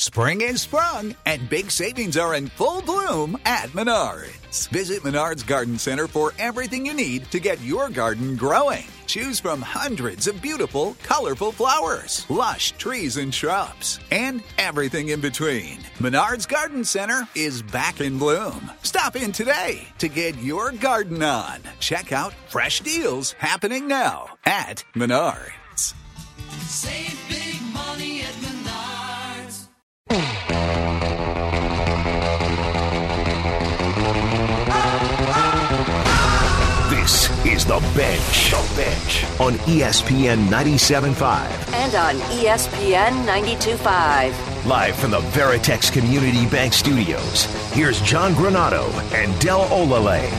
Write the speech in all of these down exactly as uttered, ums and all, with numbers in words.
Spring is sprung, and big savings are in full bloom at Menards. Visit Menards Garden Center for everything you need to get your garden growing. Choose from hundreds of beautiful, colorful flowers, lush trees and shrubs, and everything in between. Menards Garden Center is back in bloom. Stop in today to get your garden on. Check out fresh deals happening now at Menards. Save big money at Menards. This is The Bench. The Bench on E S P N ninety-seven point five. And on E S P N ninety-two point five. Live from the Veritex Community Bank Studios, here's John Granato and Del Olale.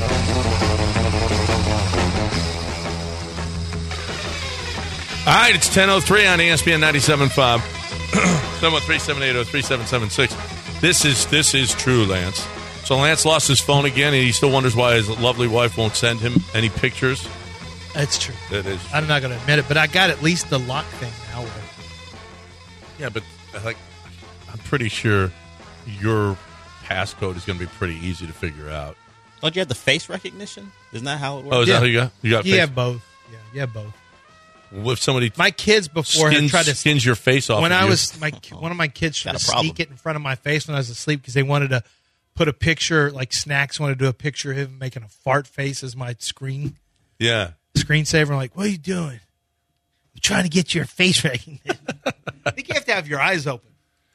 All right, it's ten oh three on E S P N ninety-seven point five. seven one three, seven eight zero, three seven seven six. This is this is true, Lance. So Lance lost his phone again, and he still wonders why his lovely wife won't send him any pictures. It's true. It is. I'm not going to admit it, but I got at least the lock thing now. Yeah, but like, I'm pretty sure your passcode is going to be pretty easy to figure out. Don't you have the face recognition? Isn't that how it works? Oh, is yeah. that how you got? You got. You face? have both. Yeah, you have both. If somebody my kids before skins, tried to skins your face off when of I you. was my one of my kids tried Got to a problem. sneak it in front of my face when I was asleep because they wanted to put a picture like Snacks wanted to do a picture of him making a fart face as my screen yeah screensaver. I'm like, what are you doing? I'm trying to get your face recognition. I think you have to have your eyes open.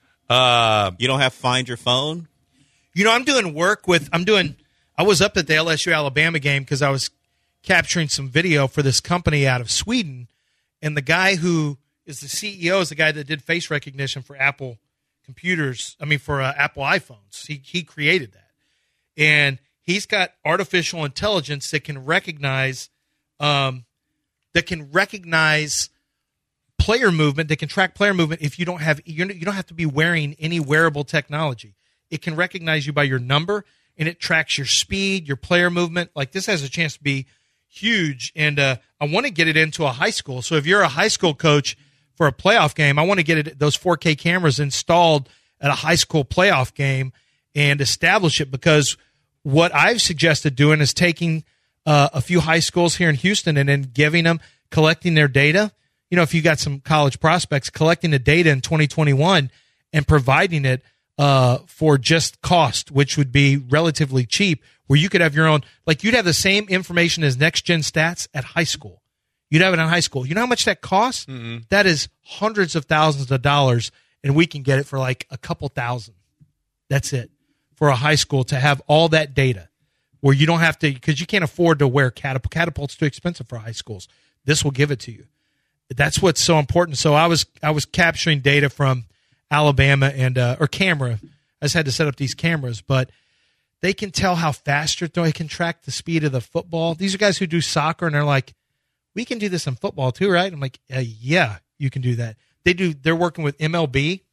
Uh, You don't have Find Your Phone? You know, I'm doing work with I'm doing. I was up at the L S U Alabama game because I was capturing some video for this company out of Sweden. And the guy who is the C E O is the guy that did face recognition for Apple computers. I mean, for uh, Apple iPhones. He he created that, and he's got artificial intelligence that can recognize, um, that can recognize player movement. That can track player movement if you don't have you're, you don't have to be wearing any wearable technology. It can recognize you by your number, and it tracks your speed, your player movement. Like this has a chance to be huge, and uh, I want to get it into a high school. So if you're a high school coach for a playoff game, I want to get it those four K cameras installed at a high school playoff game and establish it, because what I've suggested doing is taking uh, a few high schools here in Houston and then giving them, collecting their data. You know, if you got some college prospects, collecting the data in twenty twenty-one and providing it uh, for just cost, which would be relatively cheap, where you could have your own, like you'd have the same information as Next Gen Stats at high school. You'd have it in high school. You know how much that costs? Mm-hmm. That is hundreds of thousands of dollars, and we can get it for like a couple thousand. That's it for a high school to have all that data, where you don't have to, because you can't afford to wear catapult. Catapult's too expensive for high schools. This will give it to you. That's what's so important. So I was I was capturing data from Alabama and uh, or camera. I just had to set up these cameras, but they can tell how fast you're throwing. They can track the speed of the football. These are guys who do soccer, and they're like, we can do this in football too, right? I'm like, uh, yeah, you can do that. They do. They're working with M L B.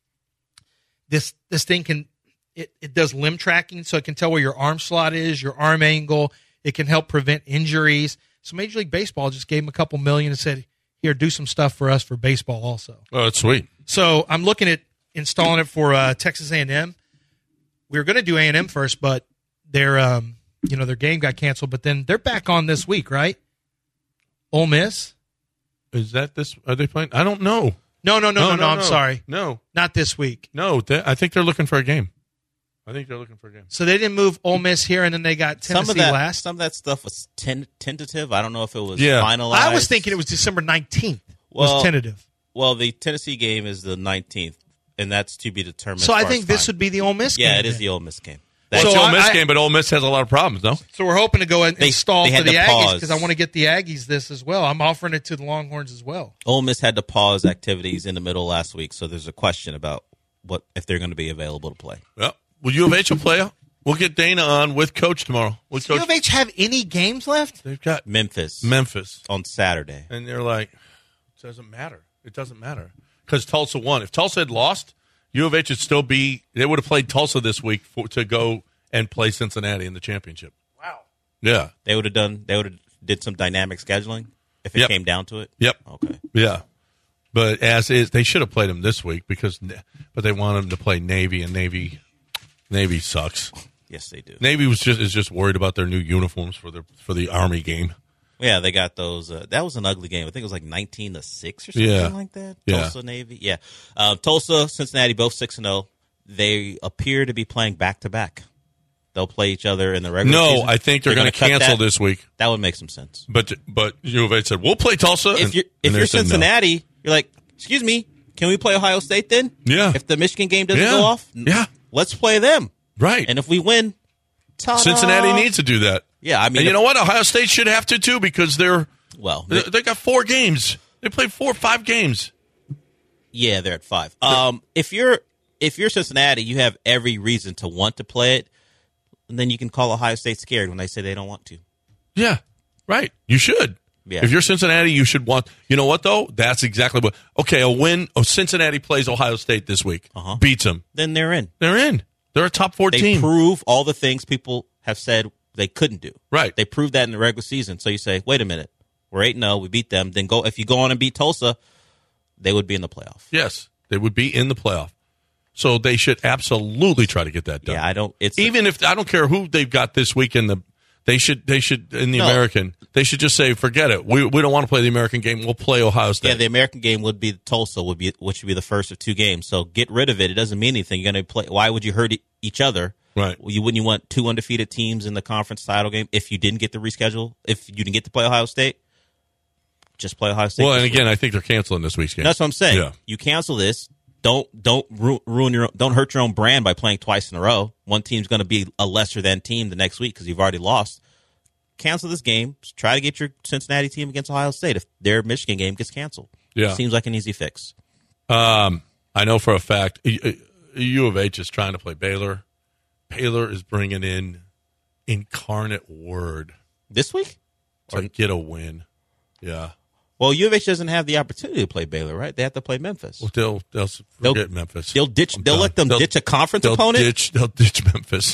This this thing can it, it does limb tracking, so it can tell where your arm slot is, your arm angle. It can help prevent injuries. So Major League Baseball just gave them a couple million and said, here, do some stuff for us for baseball also. Oh, that's sweet. So I'm looking at installing it for uh, Texas A and M. We were going to do A and M first, but their um, you know their game got canceled. But then they're back on this week, right? Ole Miss. Is that this? Are they playing? I don't know. No, no, no, no, no. no I'm no. sorry. No, not this week. No, they, I think they're looking for a game. I think they're looking for a game. So they didn't move Ole Miss here, and then they got Tennessee some of that, last. Some of that stuff was ten- tentative. I don't know if it was yeah. finalized. I was thinking it was December nineteenth. Well, was tentative. Well, the Tennessee game is the nineteenth, and that's to be determined. So I think this time. would be the Ole Miss yeah, game. Yeah, it is then. the Ole Miss game. Well, so it's the Ole Miss I, game, but Ole Miss has a lot of problems, though. So we're hoping to go and they, install they for the Aggies pause. because I want to get the Aggies this as well. I'm offering it to the Longhorns as well. Ole Miss had to pause activities in the middle last week, so there's a question about what if they're going to be available to play. Well, will U of H will play? We'll get Dana on with Coach tomorrow. With Does Coach. U of H have any games left? They've got Memphis. Memphis on Saturday. And they're like, it doesn't matter. It doesn't matter. Because Tulsa won. If Tulsa had lost, U of H would still be – they would have played Tulsa this week for, to go and play Cincinnati in the championship. Wow. Yeah. They would have done – they would have did some dynamic scheduling if it yep. came down to it? Yep. Okay. Yeah. But as is, they should have played them this week because, but they want them to play Navy, and Navy, Navy sucks. Yes, they do. Navy was just is just worried about their new uniforms for the for the Army game. Yeah, they got those. Uh, that was an ugly game. I think it was like nineteen to six or something Yeah. like that. Yeah. Tulsa Navy. Yeah. Uh, Tulsa, Cincinnati, both six and zero. They appear to be playing back to back. They'll play each other in the regular No, season. I think they're, They're going to gonna cut cancel that? this week. That would make some sense. But but U of H said we'll play Tulsa. If and- you're if and they you're said no. Cincinnati, you're like, excuse me, can we play Ohio State then? Yeah. If the Michigan game doesn't Yeah. go off, Yeah. let's play them. Right. And if we win, ta-da. Cincinnati needs to do that. Yeah, I mean, and you if- know what? Ohio State should have to too because they're well, they, they got four games. They played four or five games. yeah, they're at five. Um, if you're if you're Cincinnati, you have every reason to want to play it, and then you can call Ohio State scared when they say they don't want to. Yeah, right. You should. Yeah. If you're Cincinnati, you should want. You know what though? That's exactly what. Okay, a win. Oh, Cincinnati plays Ohio State this week. Uh-huh. Beats them. Then they're in. They're in. They're a top four They team. prove all the things people have said they couldn't do. Right. They proved that in the regular season. So you say, wait a minute, we're eight and zero. We beat them. Then go. If you go on and beat Tulsa, they would be in the playoff. Yes, they would be in the playoff. So they should absolutely try to get that done. Yeah, I don't. It's Even if I don't care who they've got this week in the, they should they should in the No. American. They should just say, forget it. We we don't want to play the American game. We'll play Ohio State. Yeah, the American game would be Tulsa, would be which would be the first of two games. So get rid of it. It doesn't mean anything. You're going to play. Why would you hurt e- each other? Right. Well, you wouldn't you want two undefeated teams in the conference title game if you didn't get the reschedule? If you didn't get to play Ohio State, just play Ohio State. Well, and this again, week. I think they're canceling this week's game. That's what I'm saying. Yeah. You cancel this. Don't don't ru- ruin your own, don't hurt your own brand by playing twice in a row. One team's going to be a lesser than team the next week because you've already lost. Cancel this game. Try to get your Cincinnati team against Ohio State if their Michigan game gets canceled. Yeah. Seems like an easy fix. Um, I know for a fact U of H is trying to play Baylor. Baylor is bringing in Incarnate Word This week? to get a win. Yeah. Well, U of H doesn't have the opportunity to play Baylor, right? They have to play Memphis. Well, they'll they'll They'll- forget Memphis. They'll ditch. I'm They'll done. let them They'll- ditch a conference they'll opponent. Ditch, they'll ditch Memphis.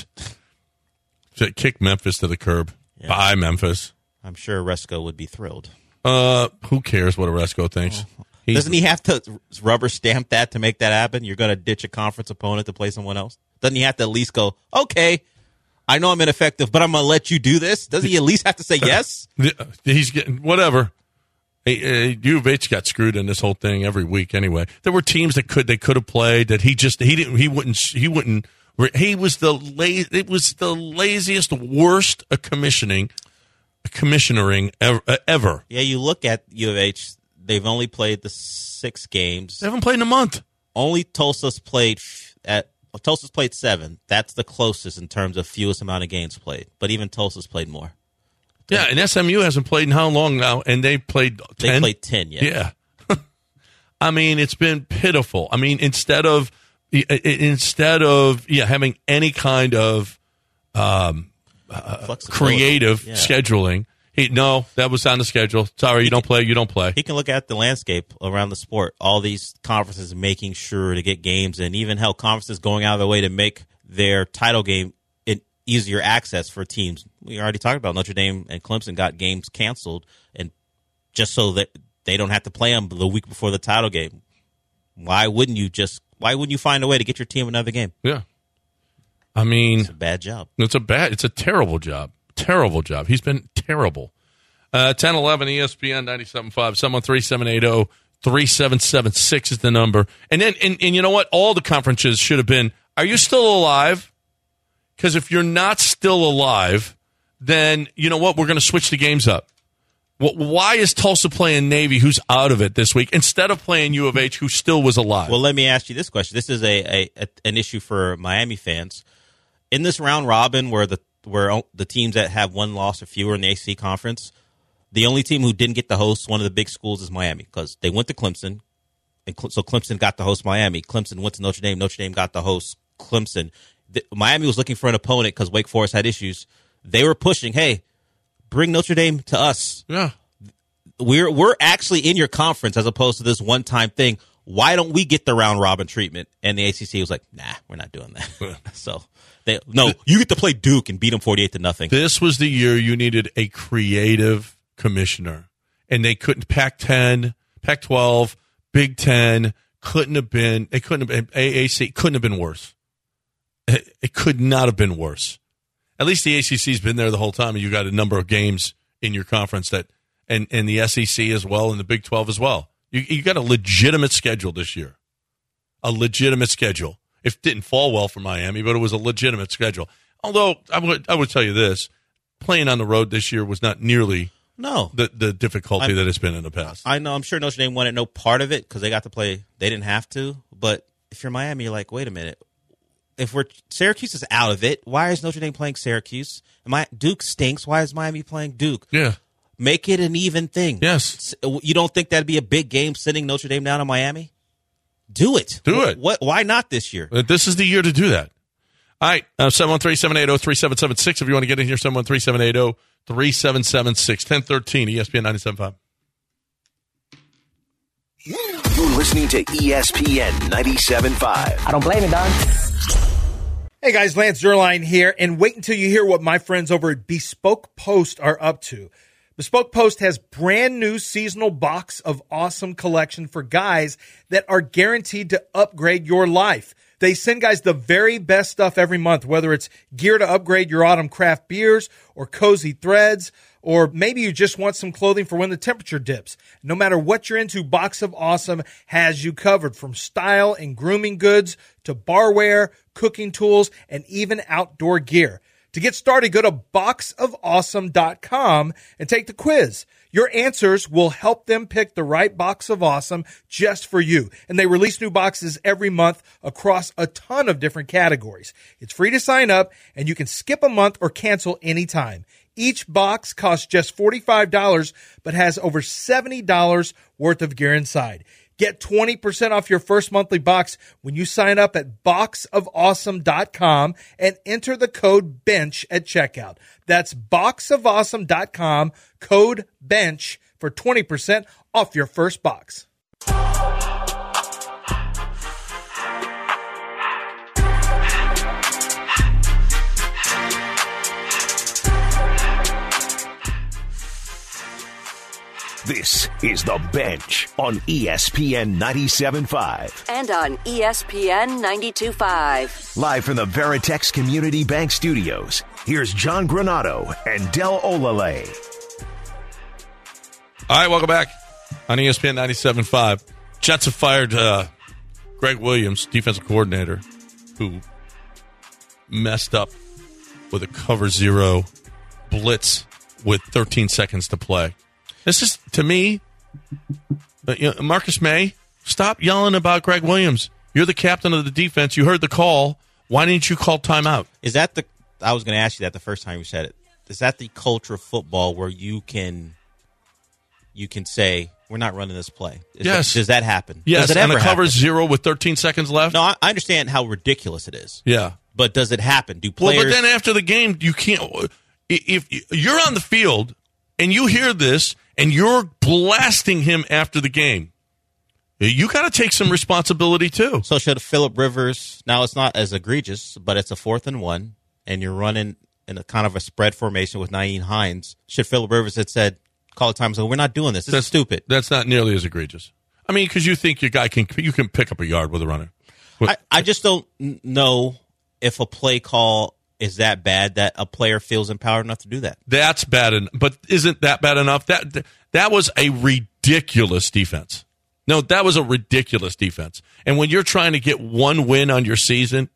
So kick Memphis to the curb. Yeah. Bye, Memphis. I'm sure Resco would be thrilled. Uh, who cares what Oresco thinks? He's- Doesn't he have to rubber stamp that to make that happen? You're going to ditch a conference opponent to play someone else? Doesn't he have to at least go, okay, I know I'm ineffective, but I'm going to let you do this? Doesn't he at least have to say yes? He's getting whatever. Hey, uh, U of H got screwed in this whole thing every week. Anyway, there were teams that could they could have played that he just he didn't he wouldn't he wouldn't he was the la- it was the laziest worst a commissioning commissionering ever, ever. Yeah, you look at U of H, they've only played the six games. They haven't played in a month. Only Tulsa's played f- at Tulsa's played seven. That's the closest in terms of fewest amount of games played. But even Tulsa's played more. Yeah, and S M U hasn't played in how long now? And they played ten. They played ten, yeah. Yeah. I mean, it's been pitiful. I mean, instead of instead of yeah having any kind of um, uh, creative yeah. scheduling, he no, that was on the schedule. Sorry, you don't play. You don't play. He can look at the landscape around the sport. All these conferences making sure to get games, and even how conferences going out of their way to make their title game an easier access for teams. We already talked about Notre Dame and Clemson got games canceled, and just so that they don't have to play them the week before the title game. Why wouldn't you just? Why wouldn't you find a way to get your team another game? Yeah, I mean, It's a bad job. it's a bad. It's a terrible job. Terrible job. He's been terrible. Uh, ten eleven E S P N ninety-seven point five. Someone three seven eight zero three seven seven six is the number. And then, and, and you know what? All the conferences should have been. Are you still alive? Because if you're not still alive, then you know what? We're going to switch the games up. Why is Tulsa playing Navy, who's out of it this week, instead of playing U of H, who still was alive? Well, let me ask you this question. This is a, a, a an issue for Miami fans. In this round robin, where the where the teams that have one loss or fewer in the A C C conference, the only team who didn't get to host one of the big schools is Miami because they went to Clemson, and Cle- so Clemson got to host Miami. Clemson went to Notre Dame. Notre Dame got to host Clemson. The, Miami was looking for an opponent because Wake Forest had issues. They were pushing, hey, bring Notre Dame to us. Yeah. We're we're actually in your conference as opposed to this one time thing. Why don't we get the round robin treatment? And the A C C was like, nah, we're not doing that. so they no, you get to play Duke and beat them forty eight to nothing. This was the year you needed a creative commissioner, and they couldn't. Pac ten, Pac twelve, Big Ten couldn't have been. It couldn't have been. A A C couldn't have been worse. It, it could not have been worse. At least the A C C's been there the whole time, and you got a number of games in your conference that, and and the S E C as well, and the Big twelve as well. You you got a legitimate schedule this year, a legitimate schedule. It didn't fall well for Miami, but it was a legitimate schedule. Although I would I would tell you this, playing on the road this year was not nearly no the the difficulty I, that it's been in the past. I know. I'm sure Notre Dame wanted no part of it because they got to play. They didn't have to. But if you're Miami, you're like, wait a minute. If we're Syracuse is out of it, why is Notre Dame playing Syracuse? My, Duke stinks. Why is Miami playing Duke? Yeah. Make it an even thing. Yes. You don't think that'd be a big game sending Notre Dame down to Miami? Do it. Do it. What? Why not this year? This is the year to do that. All right. Uh, seven one three, seven eight zero, three seven seven six. If you want to get in here, seven one three, seven eight zero, three seven seven six. ten thirteen, E S P N ninety-seven point five. You're listening to E S P N ninety-seven point five. I don't blame you, Don. Hey guys, Lance Zierlein here, and wait until you hear what my friends over at Bespoke Post are up to. Bespoke Post has brand new seasonal box of awesome collection for guys that are guaranteed to upgrade your life. They send guys the very best stuff every month, whether it's gear to upgrade your autumn craft beers or cozy threads, or maybe you just want some clothing for when the temperature dips. No matter what you're into, Box of Awesome has you covered, from style and grooming goods to barware, cooking tools, and even outdoor gear. To get started, go to box of awesome dot com and take the quiz. Your answers will help them pick the right box of awesome just for you. And they release new boxes every month across a ton of different categories. It's free to sign up, and you can skip a month or cancel anytime. Each box costs just forty-five dollars, but has over seventy dollars worth of gear inside. Get twenty percent off your first monthly box when you sign up at box of awesome dot com and enter the code BENCH at checkout. That's box of awesome dot com, code BENCH for twenty percent off your first box. This is The Bench on E S P N ninety-seven point five. And on E S P N ninety-two point five. Live from the Veritex Community Bank Studios, here's John Granado and Del Olale. All right, welcome back on E S P N ninety-seven point five. Jets have fired uh, Greg Williams, defensive coordinator, who messed up with a cover zero blitz with thirteen seconds to play. This is, to me, uh, you know, Marcus May, stop yelling about Greg Williams. You're the captain of the defense. You heard the call. Why didn't you call timeout? Is that the? I was going to ask you that the first time you said it. Is that the culture of football where you can, you can say we're not running this play? Is yes. That, does that happen? Yes. Does it and ever a cover happen? zero with thirteen seconds left. No, I, I understand how ridiculous it is. Yeah. But does it happen? Do players? Well, but then after the game, you can't. If you're on the field and you hear this and you're blasting him after the game, you got to take some responsibility too. So should Phillip Rivers? Now it's not as egregious, but it's a fourth and one, and you're running in a kind of a spread formation with Nyheim Hines. Should Phillip Rivers have said, "Call it time"? So we're not doing this. This that's is stupid. That's not nearly as egregious. I mean, because you think your guy can you can pick up a yard with a runner. I, I just don't know if a play call is that bad that a player feels empowered enough to do that. That's bad, en- but isn't that bad enough? That that was a ridiculous defense. No, that was a ridiculous defense. And when you're trying to get one win on your season,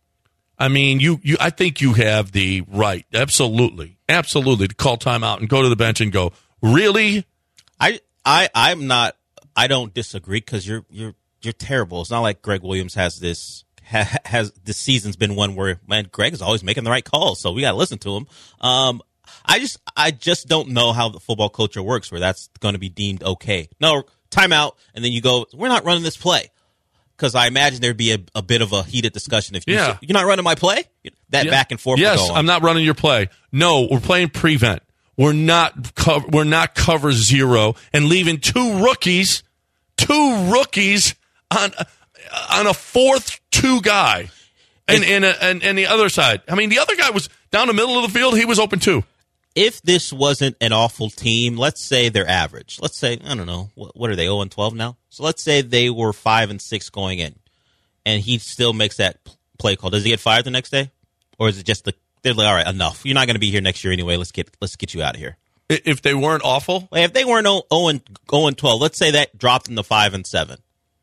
I mean, you, you I think you have the right, absolutely, absolutely, to call timeout and go to the bench and go, really? I I I'm not. I don't disagree because you're you're you're terrible. It's not like Greg Williams has this. Has this season's been one where, man, Greg is always making the right calls, so we got to listen to him. Um, I just, I just don't know how the football culture works where that's going to be deemed okay. No, timeout, and then you go, we're not running this play, because I imagine there'd be a, a bit of a heated discussion if you yeah. say, you're not running my play. That yeah. back and forth. Yes, would go on. I'm not running your play. No, we're playing prevent. We're not, co- we're not cover zero and leaving two rookies, two rookies on on a fourth. Two guy, and and, and and the other side. I mean, the other guy was down the middle of the field. He was open too. if this wasn't an awful team, let's say they're average. Let's say, I don't know, what, what are they, oh and twelve now? So let's say they were five and six going in, and he still makes that play call. Does he get fired the next day? Or is it just the, they're like, all right, enough. You're not going to be here next year anyway. Let's get let's get you out of here. If they weren't awful? Like if they weren't oh and twelve, let's say that dropped into five and seven.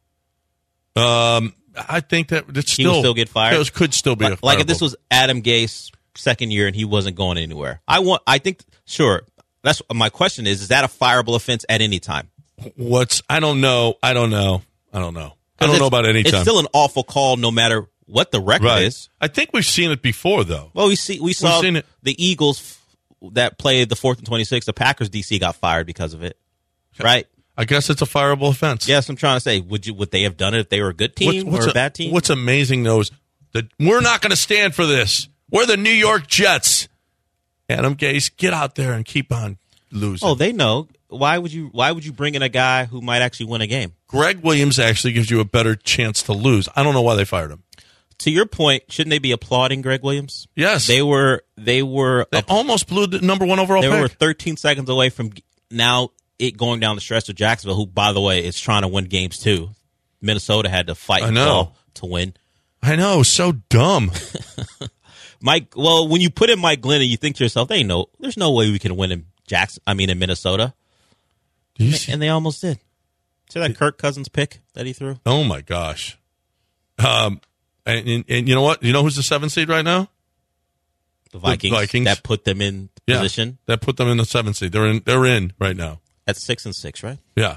Um, I think that it's He still, would still get fired? It could still be Like, a like if this was Adam Gase second year and he wasn't going anywhere. I want. I think, sure. That's my question is, is that a fireable offense at any time? What's, I don't know. I don't know. I don't know. I don't know about any time. It's still an awful call no matter what the record right. is. I think we've seen it before, though. Well, we see we saw seen it. the Eagles that played the fourth and twenty-six. The Packers D C got fired because of it, right? I guess it's a fireable offense. Yes, I'm trying to say, would you would they have done it if they were a good team what's, what's or a, a bad team? What's amazing, though, is that we're not going to stand for this. We're the New York Jets. Adam Gase, get out there and keep on losing. Oh, they know. Why would you? Why would you bring in a guy who might actually win a game? Greg Williams actually gives you a better chance to lose. I don't know why they fired him. To your point, shouldn't they be applauding Greg Williams? Yes, they were. They were. They up, almost blew the number one overall They pick. were thirteen seconds away from now it going down the stretch of Jacksonville, who, by the way, is trying to win games too. Minnesota had to fight I know. to win. I know, so dumb. Mike, well, when you put in Mike Glennon, you think to yourself, "They know there's no way we can win in Jackson. I mean, in Minnesota." And they almost did. See that Kirk Cousins pick that he threw? Oh my gosh! Um, and, and, and you know what? You know who's the seventh seed right now? The Vikings. The Vikings. That put them in Yeah, position. that put them in the seventh seed. They're in. They're in right now. At six and six, right? Yeah.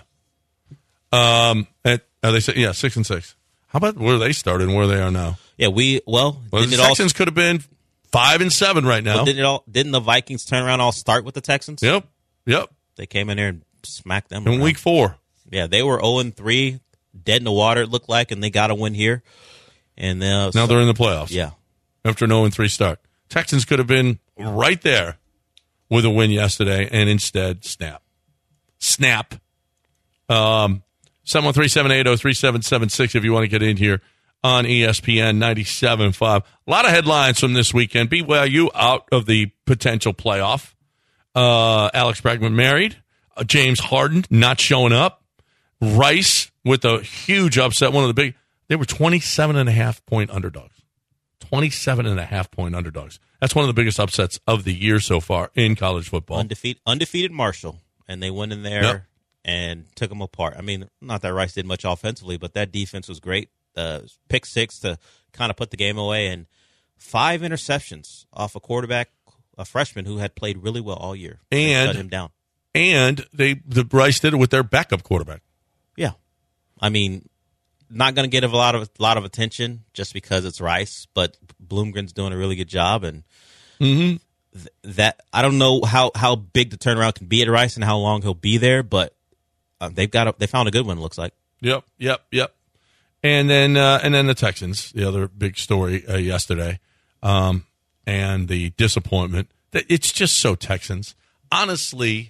Um. At, are they say yeah six and six? How about where they started and where they are now? Yeah, we well. Well, didn't the it all, Texans could have been five and seven right now. well, didn't it all? Didn't the Vikings turn around? All start with the Texans. Yep. Yep. They came in there and smacked them. In around. week four. Yeah, they were zero and three, dead in the water. It looked like, and they got a win here. And uh, Now so, they're in the playoffs. yeah. After an oh and three start, Texans could have been right there with a win yesterday, and instead, snap, snap. Um, seven one three seven eight zero three seven seven six if you want to get in here on E S P N ninety-seven point five. A lot of headlines from this weekend. B Y U out of the potential playoff. Uh, Alex Bregman married. Uh, James Harden not showing up. Rice with a huge upset. One of the big. They were twenty-seven and a half point underdogs. twenty-seven and a half point underdogs. That's one of the biggest upsets of the year so far in college football. Undefeated, undefeated Marshall, and they went in there Yep. and took them apart. I mean, not that Rice did much offensively, but that defense was great. Uh, pick six to kind of put the game away, and five interceptions off a quarterback, a freshman who had played really well all year. They And- shut him down. And they the Rice did it with their backup quarterback. Yeah, I mean, not going to get a lot of a lot of attention just because it's Rice, but Bloomgren's doing a really good job, and Mm-hmm. th- that I don't know how, how big the turnaround can be at Rice and how long he'll be there, but uh, they've got a, they found a good one. It looks like. Yep, yep, yep. And then uh, and then the Texans, the other big story uh, yesterday, um, and the disappointment. That it's just so Texans. Honestly,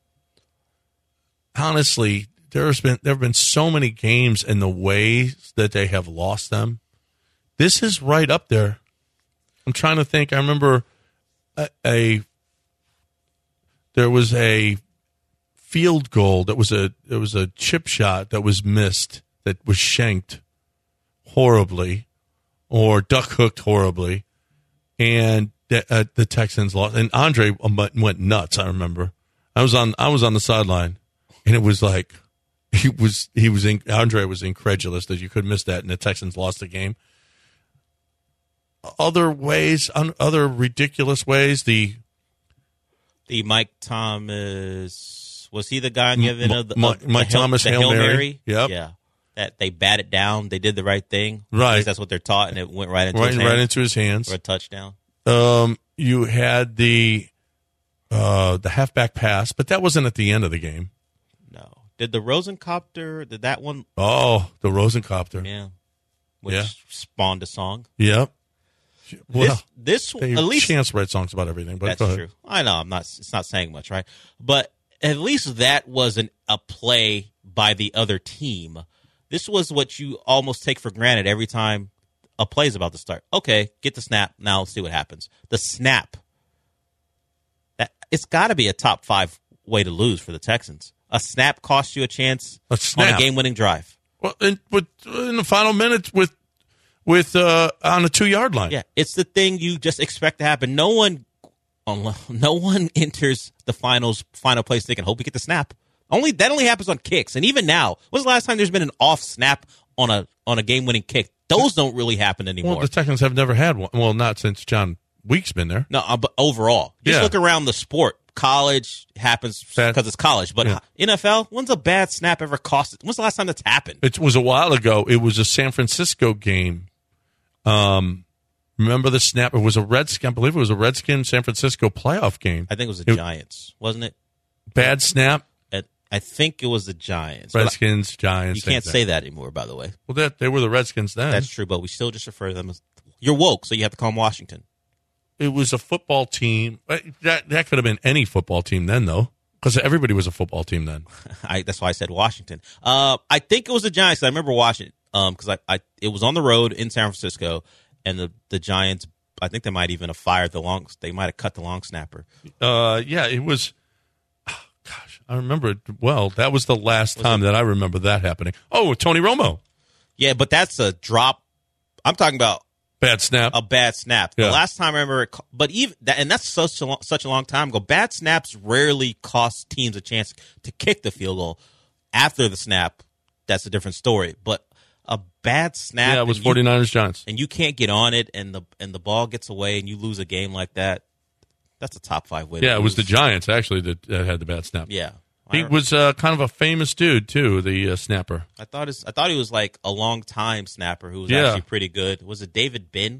honestly, there's been there have been so many games and the ways that they have lost them. This is right up there. I'm trying to think. I remember a, a there was a field goal that was a it was a chip shot that was missed, that was shanked horribly or duck hooked horribly, and the, uh, the Texans lost. And Andre went nuts. I remember I was on I was on the sideline, and it was like he was he was in, Andre was incredulous that you could miss that, and the Texans lost the game. Other ways, other ridiculous ways, the The Mike Thomas, was he the guy giving M- of the, M- of the Mike Hail- Thomas the Hail Hail Mary? Mary? Yep. Yeah. That they batted down, they did the right thing. Right. At least that's what they're taught, and it went right into right his right hands into his hands for a touchdown. Um, you had the uh, the halfback pass, but that wasn't at the end of the game. No. Did the Rosencopter, did that one? Oh, the Rosencopter. Yeah. Which Yeah. spawned a song. Yep. Well, this, this they at least Chance write songs about everything, but that's go ahead. true. I know I'm not. It's not saying much, right? But at least that wasn't a play by the other team. This was what you almost take for granted every time a play is about to start. Okay, get the snap. Now let's see what happens. The snap. That it's got to be a top five way to lose for the Texans. A snap costs you a chance A snap. on a game-winning drive. Well, in, with, in the final minutes with with uh, on the two-yard line. Yeah, it's the thing you just expect to happen. No one, no one enters the finals final place thinking, "Hope we get the snap." Only that only happens on kicks, and even now, when's the last time there's been an off snap on a on a game-winning kick? Those don't really happen anymore. Well, the Texans have never had one. Well, not since John Week's been there. No, uh, but overall, just Yeah. look around the sport. College happens Bad- because it's college, but Yeah. N F L, when's a bad snap ever cost? When's the last time that's happened? It was a while ago. It was a San Francisco game. Um, remember the snap? It was a Redskin. I believe it was a Redskin San Francisco playoff game. I think it was the It- Giants, wasn't it? Bad snap. At, I think it was the Giants. But Redskins, I- Giants. You same can't thing. say that anymore, by the way. Well, that they were the Redskins then. That's true, but we still just refer to them as you're woke, so you have to call them Washington. It was a football team. Uh, That that could have been any football team then, though, because everybody was a football team then. I, that's why I said Washington. Uh, I think it was the Giants. I remember watching it because I, I it was on the road in San Francisco, and the, the Giants. I think they might even have fired the long. They might have cut the long snapper. Uh, yeah, it was. Oh, gosh, I remember it well. That was the last time that I remember that happening. Oh, Tony Romo, Yeah, but that's a drop. I'm talking about bad snap. a bad snap. The Yeah. last time I remember it, co- but even that, and that's such a long, such a long time ago. Bad snaps rarely cost teams a chance to kick the field goal. After the snap, that's a different story. But a bad snap, yeah, it was and you- 49ers Giants. and you can't get on it, and the and the ball gets away, and you lose a game like that. That's a top five way. Yeah, to it was the lose. Giants actually that, that had the bad snap. Yeah, He I, was uh, kind of a famous dude too, the uh, snapper. I thought his, I thought he was like a long time snapper who was Yeah. actually pretty good. Was it David Bin?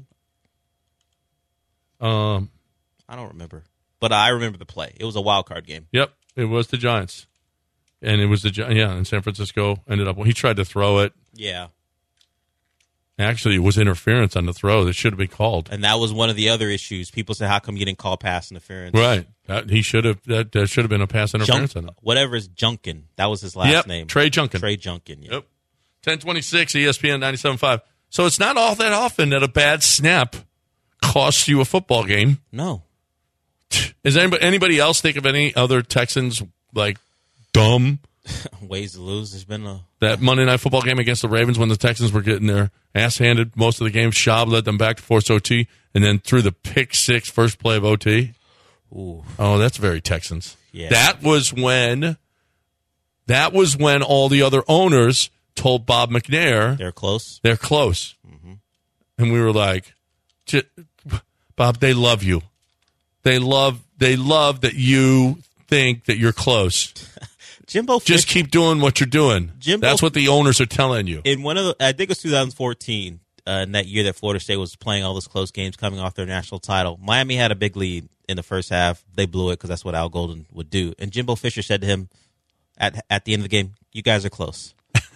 Um, I don't remember, but I remember the play. It was a wild card game. yep, it was the Giants, and it was the Gi- yeah. And San Francisco ended up. Well, he tried to throw it. Yeah. Actually, it was interference on the throw that should have been called. And that was one of the other issues. People say, "How come you didn't call pass interference?" Right, that, he should have. That, that should have been a pass interference Junk, on it. whatever is Junkin. That was his last Yep, name. Trey Junkin. Trey Junkin. Yeah. Yep. ten twenty-six E S P N ninety-seven point five. So it's not all that often that a bad snap costs you a football game. No. Is anybody anybody else think of any other Texans like dumb Ways to lose. There's been a that Monday Night Football game against the Ravens when the Texans were getting their ass handed most of the game? Schaub led them back to force O T and then threw the pick six first play of O T. ooh. Oh, that's very Texans. Yeah. That was when that was when all the other owners told Bob McNair They're close. they're close. And we were like, "J- Bob, they love you. They love they love that you think that you're close. Jimbo Just Fisher, keep doing what you're doing." Jimbo- That's what the owners are telling you. in one of the, I think it was two thousand fourteen, uh, in that year that Florida State was playing all those close games coming off their national title. Miami had a big lead in the first half. They blew it because that's what Al Golden would do. And Jimbo Fisher said to him at at the end of the game, "You guys are close."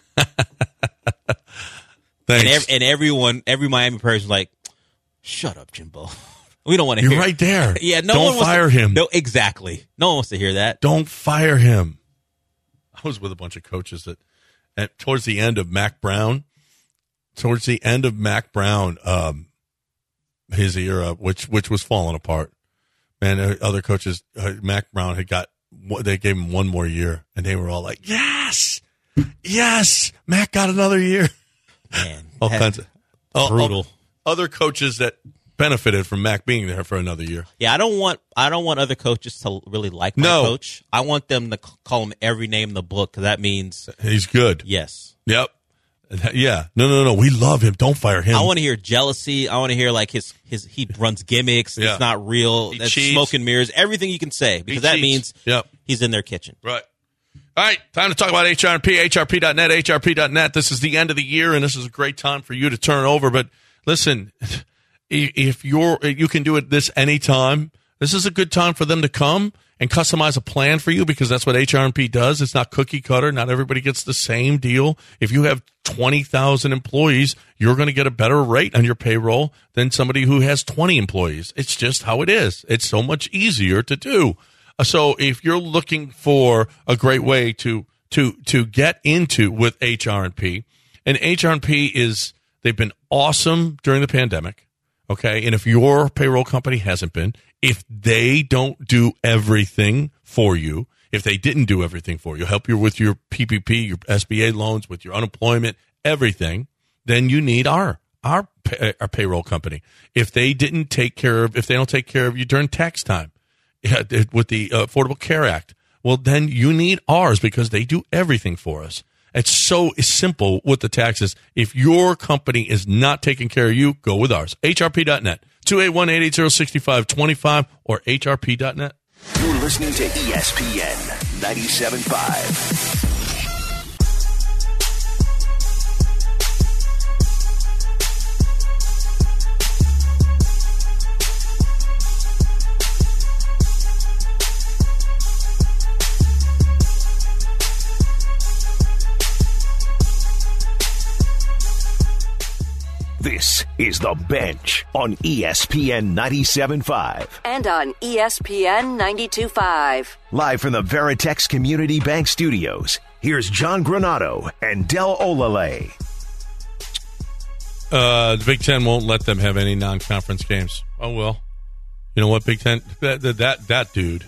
Thanks. And, ev- and everyone, every Miami person was like, "Shut up, Jimbo. We don't want to You're hear it." right there. Yeah, no Don't one wants fire to, him. No, exactly. No one wants to hear that. Don't fire him. I was with a bunch of coaches that, at, towards the end of Mac Brown, towards the end of Mac Brown, um, his era, which which was falling apart. Man, uh, other coaches, uh, Mac Brown had got, they gave him one more year, and they were all like, "Yes, yes, Mac got another year." Man, All that- kinds of oh, brutal. oh, other coaches that benefited from Mac being there for another year. Yeah, I don't want I don't want other coaches to really like my No. coach. I want them to c- call him every name in the book because that means He's good. yes. Yep. Yeah. No, no, no. We love him. Don't fire him. I want to hear jealousy. I want to hear like his his he runs gimmicks. Yeah. It's not real. He That's cheats. smoke and mirrors. Everything you can say because He that cheats. means Yep. he's in their kitchen. Right. All right, time to talk about H R P, H R P dot net, H R P dot net. This is the end of the year, and this is a great time for you to turn over. But listen, if you're, you can do it this anytime. This is a good time for them to come and customize a plan for you because that's what H R P does. It's not cookie cutter. Not everybody gets the same deal. If you have twenty thousand employees, you're going to get a better rate on your payroll than somebody who has twenty employees. It's just how it is. It's so much easier to do. So if you're looking for a great way to to to get into with H R and P, and H R and P is they've been awesome during the pandemic. Okay, and if your payroll company hasn't been, if they don't do everything for you, if they didn't do everything for you, help you with your P P P, your S B A loans, with your unemployment, everything, then you need our our pay, our payroll company. If they didn't take care of, if they don't take care of you during tax time, yeah, with the uh, Affordable Care Act, well, then you need ours because they do everything for us. It's so simple with the taxes. If your company is not taking care of you, go with ours. H R P dot net, two eight one, eight eight zero, six five two five or H R P dot net. You're listening to E S P N ninety-seven point five. This is The Bench on E S P N ninety-seven point five. And on E S P N ninety-two point five. Live from the Veritex Community Bank Studios, here's John Granado and Del Olale. Uh, the Big Ten won't let them have any non-conference games. Oh, well. You know what, Big Ten? That that, that dude,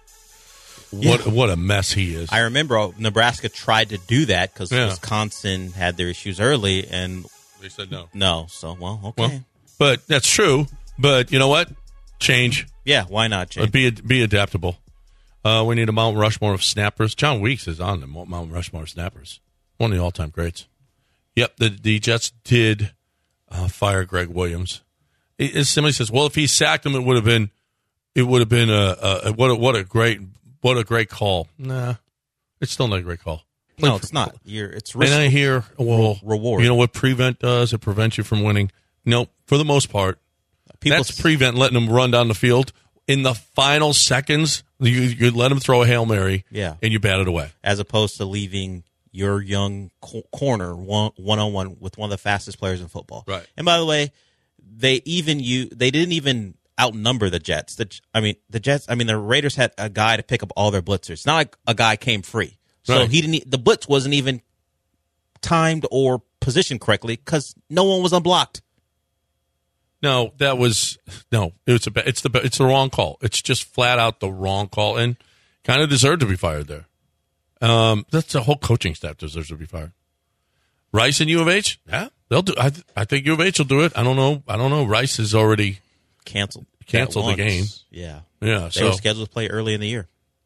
what, yeah. what a mess he is. I remember Nebraska tried to do that because Yeah. Wisconsin had their issues early, and They said no. No, so, well, okay. Well, but that's true. But you know what? Change. Yeah, why not Uh, change? be be adaptable. Uh, we need a Mount Rushmore of snappers. John Weeks is on the Mount Rushmore of snappers. One of the all-time greats. Yep, the, the Jets did uh, fire Greg Williams. It, it, somebody says, "Well, if he sacked him, it would have been, it would have been a, a what a what a great what a great call." Nah, it's still not a great call. No, it's not. You're, it's risk. And I hear, well, reward. You know what Prevent does? It prevents you from winning. No, for the most part, People that's s- Prevent letting them run down the field. In the final seconds, you, you let them throw a Hail Mary, Yeah. and you bat it away. As opposed to leaving your young co- corner one one on one with one of the fastest players in football. Right. And by the way, they even you they didn't even outnumber the Jets. The, I mean, the Jets. I mean, the Raiders had a guy to pick up all their blitzers. It's not like a guy came free. So Right. he didn't. e, The blitz wasn't even timed or positioned correctly because no one was unblocked. No, that was no. It's a it's the it's the wrong call. It's just flat out the wrong call, and kind of deserved to be fired there. Um, that's the whole coaching staff deserves to be fired. Rice and U of H, yeah, they'll do. I, th- I think U of H will do it. I don't know. I don't know. Rice has already Canceled. Canceled that the once. game. Yeah. yeah. They So were scheduled to play early in the year.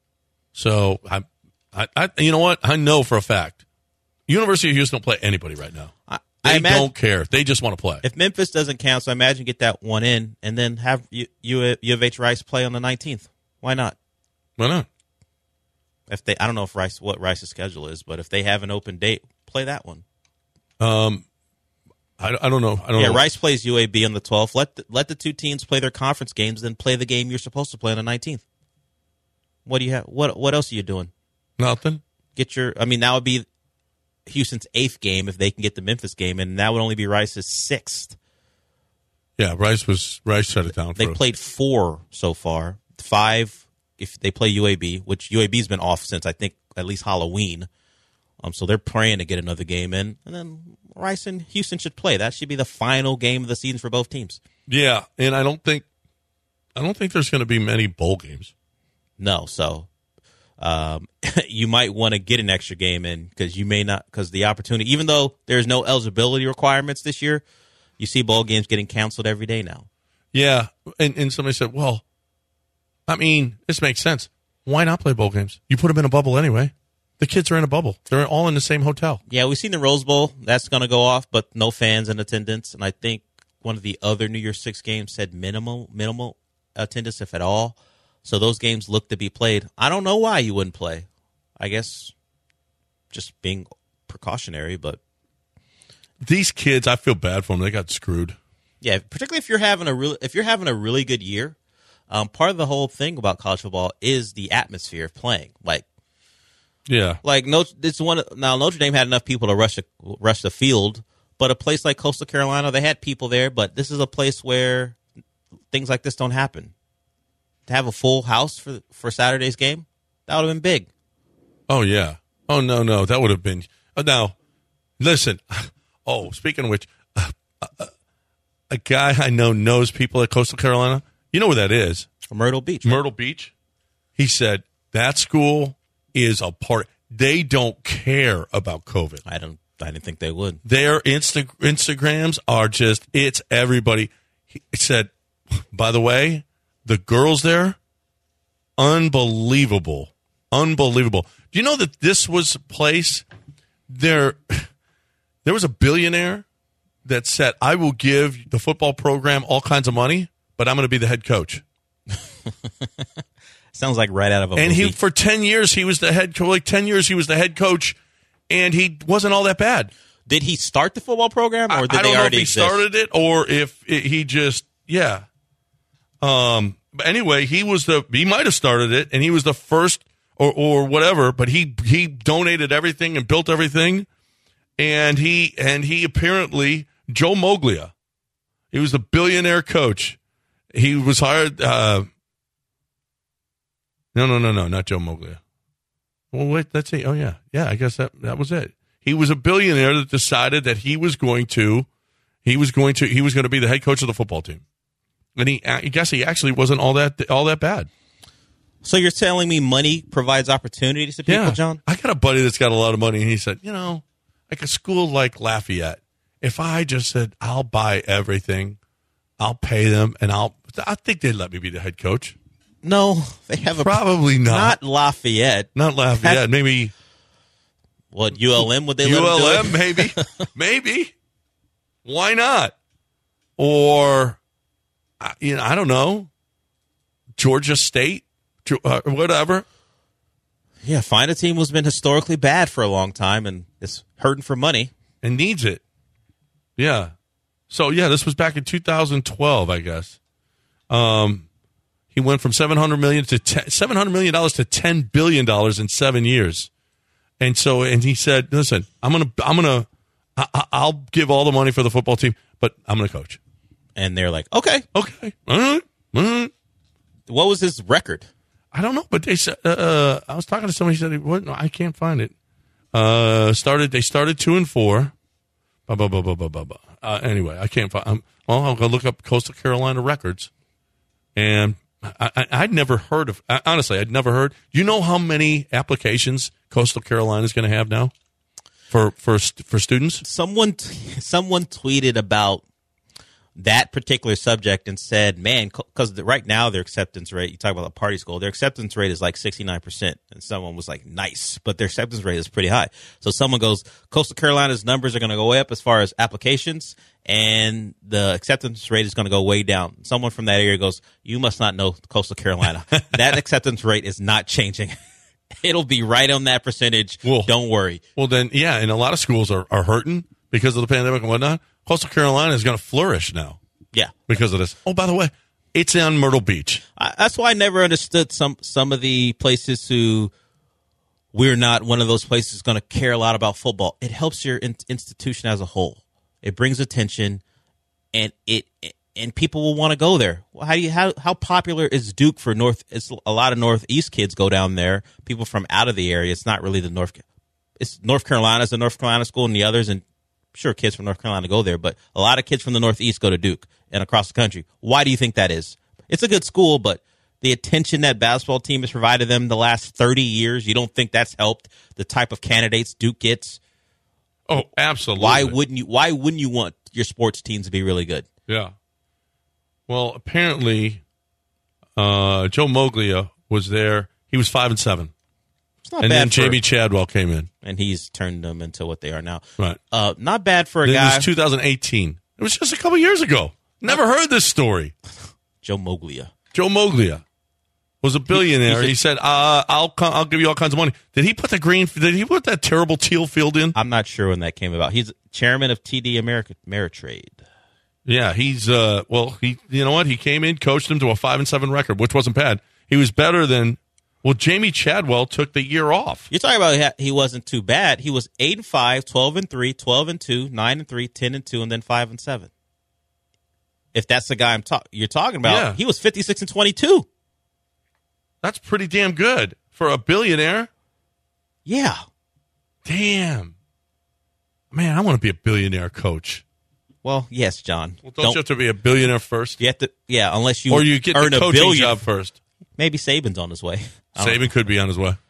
so I, I, I, you know what? I know for a fact, University of Houston don't play anybody right now. I, They I imagine, don't care. They just want to play. If Memphis doesn't cancel, I imagine get that one in and then have U, U, U of H Rice play on the nineteenth. Why not? Why not? If they, I don't know if Rice what Rice's schedule is, but if they have an open date, play that one. Um, I, I don't know. I don't Yeah, know. Rice plays U A B on the twelfth. Let the, let the two teams play their conference games, then play the game you're supposed to play on the nineteenth. What do you have? What What else are you doing? Nothing. Get your. I mean, that would be Houston's eighth game if they can get the Memphis game, and that would only be Rice's sixth. Yeah, Rice was Rice shut it down. They for played four so far. Five if they play U A B, which U A B's been off since I think at least Halloween. Um, so they're praying to get another game in, and then Rice and Houston should play. That should be the final game of the season for both teams. Yeah, and I don't think I don't think there's going to be many bowl games. No, so um, you might want to get an extra game in because you may not because the opportunity, even though there's no eligibility requirements this year, you see bowl games getting canceled every day now. Yeah, and and somebody said, well, I mean, this makes sense. Why not play bowl games? You put them in a bubble anyway. The kids are in a bubble. They're all in the same hotel. Yeah, we've seen the Rose Bowl. That's going to go off, but no fans in attendance. And I think one of the other New Year's Six games said minimal, minimal attendance, if at all. So those games look to be played. I don't know why you wouldn't play. I guess just being precautionary, but These kids, I feel bad for them. They got screwed. yeah, particularly if you're having a real, if you're having a really good year. Um, part of the whole thing about college football is the atmosphere of playing. Like, Yeah. like Notre, it's one now Notre Dame had enough people to rush a, rush the field, but a place like Coastal Carolina, they had people there, but this is a place where things like this don't happen. To have a full house for for Saturday's game, that would have been big. Oh, yeah. Oh, no, no. That would have been. Uh, now, listen. Oh, speaking of which, uh, uh, a guy I know knows people at Coastal Carolina. You know where that is? Myrtle Beach. Myrtle Beach. He said that school is a part. They don't care about COVID. I don't. I didn't think they would. Their Insta- Instagrams are just, it's everybody. He said, by the way, the girls there, unbelievable. Unbelievable. Do you know that this was a place, there, there was a billionaire that said, I will give the football program all kinds of money, but I'm going to be the head coach. Sounds like right out of a and movie. he, for ten years, he was the head coach. Like ten years, he was the head coach, and he wasn't all that bad. Did he start the football program, or did I, I they don't know already if he exist? started it or if it, he just, yeah. Um. But anyway, he was the, he might have started it, and he was the first or, or whatever, but he, he donated everything and built everything, and he, and he apparently, Joe Moglia, he was the billionaire coach. He was hired, uh, no, no, no, no, not Joe Moglia. Well, wait, let's see. Oh, yeah. Yeah, I guess that, that was it. He was a billionaire that decided that he was going to, he was going to, he was going to be the head coach of the football team. And he, I guess he actually wasn't all that, all that bad. So you're telling me money provides opportunities to people, Yeah. John? I got a buddy that's got a lot of money, and he said, you know, like a school like Lafayette, if I just said, I'll buy everything, I'll pay them, and I'll, I think they'd let me be the head coach. No, they have a Probably not. not Lafayette. Not Lafayette. That's- Maybe What U L M would they U let L them M, do it? maybe. Maybe. Why not? Or, I- you know, I don't know. Georgia State, Ge- uh, whatever. Yeah, find a team who's been historically bad for a long time and is hurting for money. And needs it. Yeah. So, yeah, this was back in two thousand twelve, I guess. Um, he went from seven hundred million dollars to ten, seven hundred million dollars to ten billion dollars in seven years. And so, and he said, listen, I'm going to, I'm going to, I'll give all the money for the football team, but I'm going to coach. And they're like, okay. Okay. All right. All right. What was his record? I don't know, but they said, uh, uh, I was talking to somebody who said, what? No, I can't find it. Uh, started, they started two and four. Blah, blah, blah, blah, blah, blah, blah. Uh, anyway, I can't find, um, well, I'll go look up Coastal Carolina records. And I, I, I'd never heard of, I, honestly, I'd never heard. You know how many applications Coastal Carolina is going to have now for, for, for students? Someone, t- someone tweeted about that particular subject and said, man, because right now their acceptance rate, you talk about a party school, their acceptance rate is like sixty-nine percent. And someone was like, nice, but their acceptance rate is pretty high. So someone goes, Coastal Carolina's numbers are going to go way up as far as applications, and the acceptance rate is going to go way down. Someone from that area goes, you must not know Coastal Carolina. That acceptance rate is not changing. It'll be right on that percentage. Well, Don't worry. Well, then, yeah, and a lot of schools are, are hurting because of the pandemic and whatnot. Coastal Carolina is going to flourish now Yeah. because of this. Oh, by the way, it's on Myrtle Beach. I, that's why I never understood some some of the places who we're not one of those places going to care a lot about football. It helps your in, institution as a whole. It brings attention, and it and people will want to go there. Well, how do you how how popular is Duke for North? It's a lot of Northeast kids go down there. People from out of the area. It's not really the North. It's North Carolina's the North Carolina school, and the others and. Sure, kids from North Carolina go there, but a lot of kids from the Northeast go to Duke and across the country. Why do you think that is? It's a good school, but the attention that basketball team has provided them the last thirty years, you don't think that's helped the type of candidates Duke gets? Oh, absolutely. Why wouldn't you? Why wouldn't you want your sports teams to be really good? Yeah. Well, apparently, uh, Joe Moglia was there. He was five and seven, It's not and bad then for, Jamie Chadwell came in. and he's turned them into what they are now. Right. Uh, not bad for a It guy. was two thousand eighteen. It was just a couple years ago. Never heard this story. Joe Moglia. Joe Moglia was a billionaire. He's a- He said, uh, "I'll co- I'll give you all kinds of money." Did he put the green? Did he put that terrible teal field in? I'm not sure when that came about. He's chairman of T D America Ameritrade. Yeah, he's uh. Well, he you know what? He came in, coached him to a five and seven record, which wasn't bad. He was better than. Well, Jamie Chadwell took the year off. You're talking about he wasn't too bad. He was eight and five, twelve and three, twelve and two, nine and three, ten and two, and then five and seven. If that's the guy I'm talk- you're talking about, Yeah. he was fifty-six and twenty-two. That's pretty damn good for a billionaire. Yeah. Damn. Man, I want to be a billionaire coach. Well, yes, John. Well, don't, don't you have to be a billionaire first? You have to, yeah, unless you or you get earn the a coaching billion job first. Maybe Saban's on his way. Saban could be on his way.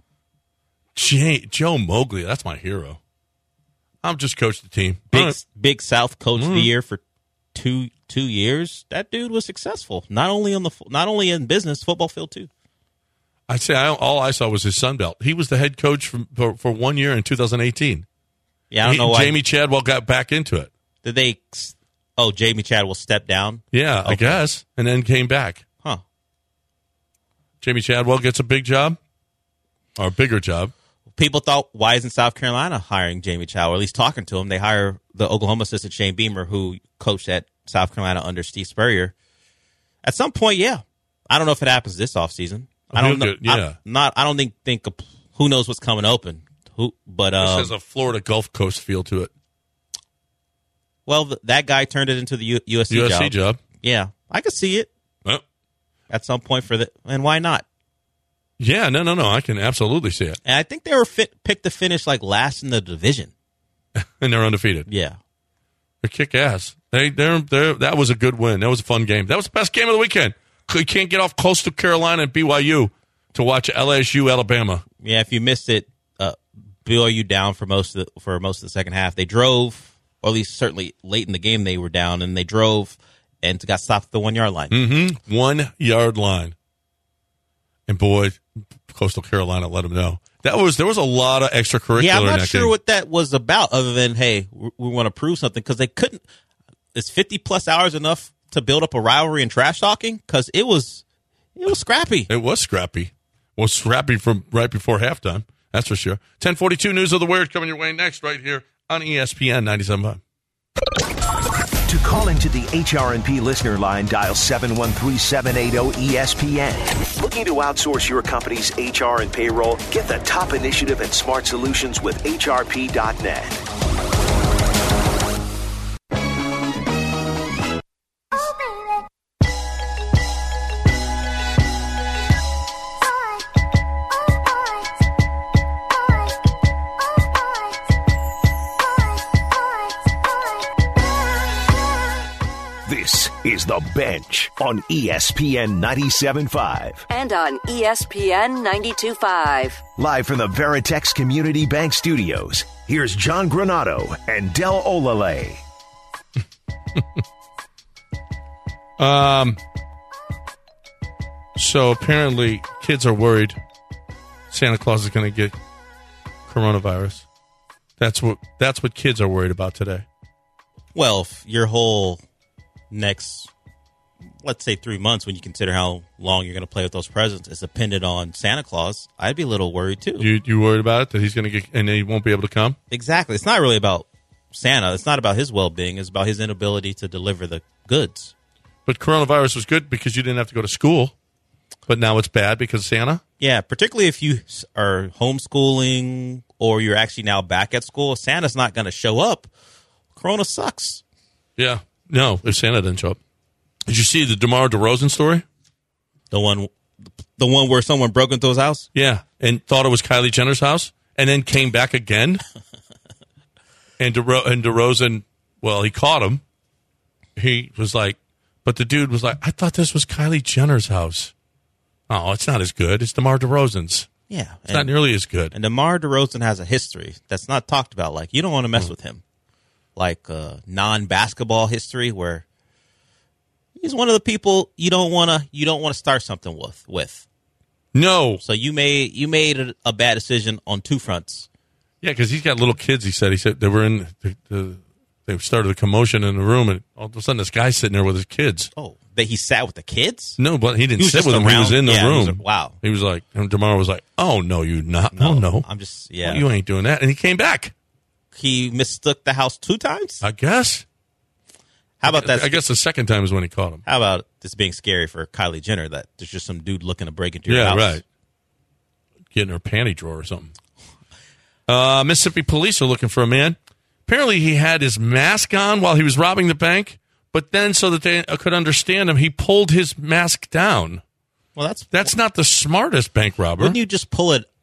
Jay, Joe Mowgli, that's my hero. I'm just coached the team. Big Right. Big South coach Mm. of the year for two two years. That dude was successful, not only on the not only in business, football field too. I'd say I, all I saw was his Sun Belt. He was the head coach for, for, for one year in two thousand eighteen. Yeah, I don't he, know why. Jamie Chadwell got back into it. Did they? Oh, Jamie Chadwell stepped down. Yeah, Okay. I guess, and then came back. Huh. Jamie Chadwell gets a big job, or a bigger job. People thought, why isn't South Carolina hiring Jamie Chadwell? Or at least talking to him. They hire the Oklahoma assistant Shane Beamer, who coached at South Carolina under Steve Spurrier. At some point, yeah. I don't know if it happens this offseason. I don't know. Good, yeah. I, not. I don't think think. Who knows what's coming open? Who? But This um, has a Florida Gulf Coast feel to it. well, th- that guy turned it into the U- USC, U S C job. job. Yeah, I could see it Well, at some point for the. And why not? yeah, no, no, no. I can absolutely see it. And I think they were fit, picked to finish like last in the division. And they're undefeated. Yeah. They kick ass. They, they're, they're, that was a good win. That was a fun game. That was the best game of the weekend. You can't get off Coastal Carolina and B Y U to watch L S U Alabama. Yeah, if you missed it, uh, B Y U down for most of the, for most of the second half. They drove, or at least certainly late in the game they were down, and they drove and got stopped at the one yard line. Mm-hmm. One yard line. And boy, Coastal Carolina let them know. That was there was a lot of extracurricular. Yeah, I'm in not that sure game. what that was about, other than hey, we, we want to prove something because they couldn't. Is fifty plus hours enough to build up a rivalry and trash talking? Because it was, it was scrappy. It was scrappy. Well, scrappy from right before halftime. That's for sure. ten forty-two News of the Weird coming your way next right here on E S P N ninety-seven point five. To call into the H R and P listener line, dial seven one three, seven eight zero, E S P N. Looking to outsource your company's H R and payroll? Get the top initiative and smart solutions with H R P dot net. This is The Bench on E S P N ninety-seven point five. And on E S P N ninety-two point five. Live from the Veritex Community Bank Studios, here's John Granado and Del Olale. Um. So apparently, kids are worried Santa Claus is going to get coronavirus. That's what that's what kids are worried about today. Well, if your whole next, let's say three months, when you consider how long you're going to play with those presents, is dependent on Santa Claus, I'd be a little worried too. You you worried about it that he's going to get and he won't be able to come? Exactly. It's not really about Santa. It's not about his well-being. It's about his inability to deliver the goods. But coronavirus was good because you didn't have to go to school. But now it's bad because of Santa? Yeah, particularly if you s- are homeschooling or you're actually now back at school. Santa's not going to show up. Corona sucks. Yeah. No, if Santa didn't show up. Did you see the DeMar DeRozan story? The one, the one where someone broke into his house? Yeah, and thought it was Kylie Jenner's house, and then came back again. and DeRo- and DeRozan, well, he caught him. He was like, but the dude was like, I thought this was Kylie Jenner's house. Oh, it's not as good. It's DeMar DeRozan's. Yeah. It's not nearly as good. And DeMar DeRozan has a history that's not talked about. Like, you don't want to mess with him. Like, uh, non-basketball history where he's one of the people you don't want to you don't want to start something with. with. No. So you made you made a, a bad decision on two fronts. Yeah, because he's got little kids, he said. He said they were in, the, the, they started a commotion in the room, and all of a sudden this guy's sitting there with his kids. Oh, that he sat with the kids? No, but he didn't He was sit just with them. He around- was in the yeah, he room. was a- wow. He was like, and DeMar was like, oh, no, you not. No, oh, no. I'm just, yeah. Well, you ain't doing that. And he came back. He mistook the house two times? I guess. How about that? I guess the second time is when he caught him. How about this being scary for Kylie Jenner, that there's just some dude looking to break into your Yeah, house? right. Getting her panty drawer or something. Uh, Mississippi police are looking for a man. Apparently he had his mask on while he was robbing the bank, but then so that they could understand him, he pulled his mask down. Well, that's That's not the smartest bank robber. Wouldn't you just pull it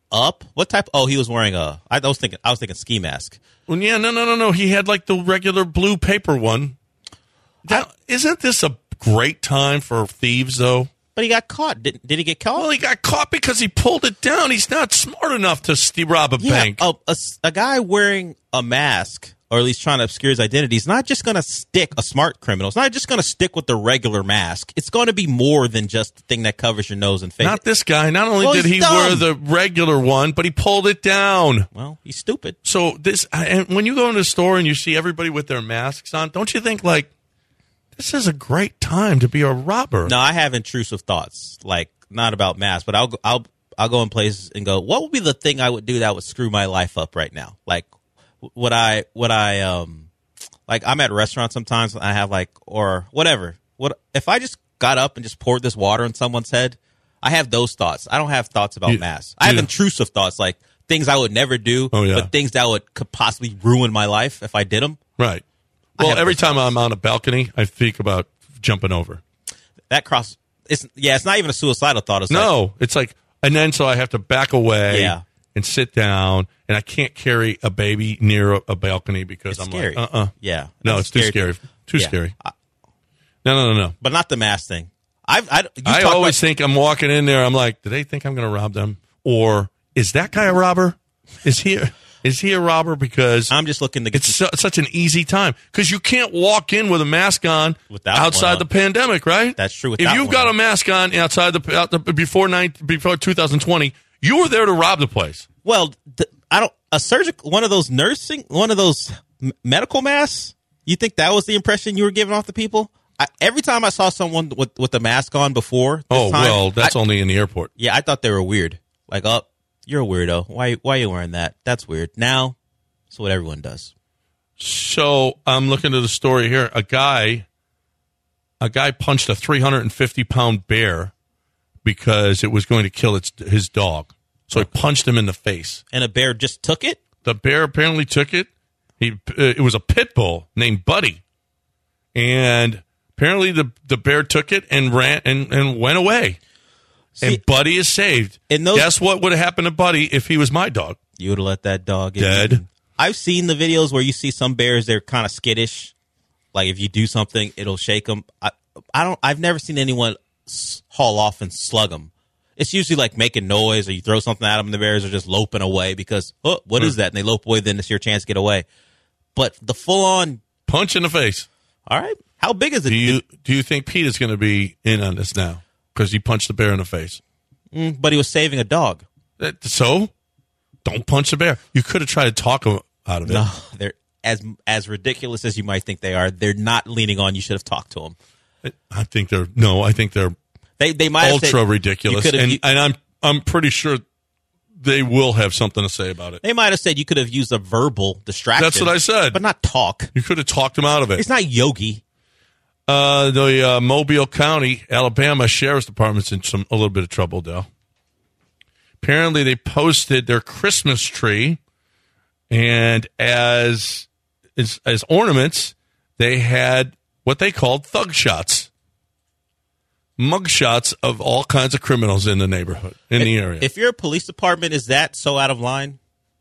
up. What type? Oh, he was wearing a. I was thinking. I was thinking ski mask. Well, yeah, no, no, no, no. He had like the regular blue paper one. That, isn't this a great time for thieves, though? But he got caught. Did, did he get caught? Well, he got caught because he pulled it down. He's not smart enough to st- rob a yeah, bank. A, a, a guy wearing a mask, or at least trying to obscure his identity, is not just going to stick a smart criminal. It's not just going to stick with the regular mask. It's going to be more than just the thing that covers your nose and face. Not this guy. Not only well, did he dumb. wear the regular one, but he pulled it down. Well, he's stupid. So this, and when you go into the store and you see everybody with their masks on, don't you think like, this is a great time to be a robber? No, I have intrusive thoughts, like not about masks, but I'll I'll I'll go in places and go, what would be the thing I would do that would screw my life up right now? Like, would I would I um like I'm at restaurants sometimes and I have like or whatever. What if I just got up and just poured this water on someone's head? I have those thoughts. I don't have thoughts about You- masks. I have yeah. intrusive thoughts, like things I would never do, Oh, yeah. but things that would could possibly ruin my life if I did them. Right. I Well, have every those time thoughts. I'm on a balcony, I think about jumping over. That cross. It's yeah. It's not even a suicidal thought. It's like, No, it's like, and then so I have to back away Yeah. and sit down, and I can't carry a baby near a, a balcony because it's I'm scary. like, uh-uh. Yeah. No, That's it's too scary. scary. Too Yeah. scary. I- No, no, no, no. But not the mask thing. I've, I, you I talk always about, think I'm walking in there, I'm like, do they think I'm going to rob them? Or is that guy a robber? Is he is he a robber? Because I'm just looking to get it's su- such an easy time. Because you can't walk in with a mask on Without outside one the on. pandemic, right? That's true If without you've one got on. a mask on outside the, out the before nine, before two thousand twenty, you were there to rob the place. well, the, I don't a surgical one of those nursing one of those m- medical masks. You think that was the impression you were giving off the people? I, every time I saw someone with with a mask on before, this Oh, time, well, that's I, only in the airport. yeah, I thought they were weird. Like, oh, you're a weirdo. Why why are you wearing that? That's weird. Now, it's what everyone does. So I'm looking at the story here. A guy, a guy punched a three hundred fifty pound bear because it was going to kill its his dog. So he punched him in the face. And a bear just took it. The bear apparently took it. He uh, it was a pit bull named Buddy, and apparently the the bear took it and ran and, and went away. See, and Buddy is saved. in those- Guess what would have happened to Buddy if he was my dog? You would have let that dog get Dead. eaten. I've seen the videos where you see some bears, they're kind of skittish. Like if you do something, it'll shake them. I, I don't. I've never seen anyone s- haul off and slug them. It's usually like making noise, or you throw something at them, and the bears are just loping away because, oh, what is that? And they lope away. Then it's your chance to get away. But the full on, Punch in the face. all right, how big is it? Do you do you think Pete is going to be in on this now because he punched the bear in the face? Mm, but he was saving a dog. That- So, don't punch the bear. You could have tried to talk him out of it. No, they're as as ridiculous as you might think they are. They're not leaning on. You should have talked to them. I think they're no. I think they're They they might have ultra said, ridiculous, You could have, and you- and I'm I'm pretty sure they will have something to say about it. they might have said you could have used a verbal distraction. That's what I said. but not talk. You could have talked him out of it. It's not Yogi. Uh, the uh, Mobile County, Alabama Sheriff's Department's in some a little bit of trouble, Dale. Apparently, they posted their Christmas tree, and as as, as ornaments, they had what they called thug shots, mug shots of all kinds of criminals in the neighborhood, in the area. If you're a police department, is that so out of line?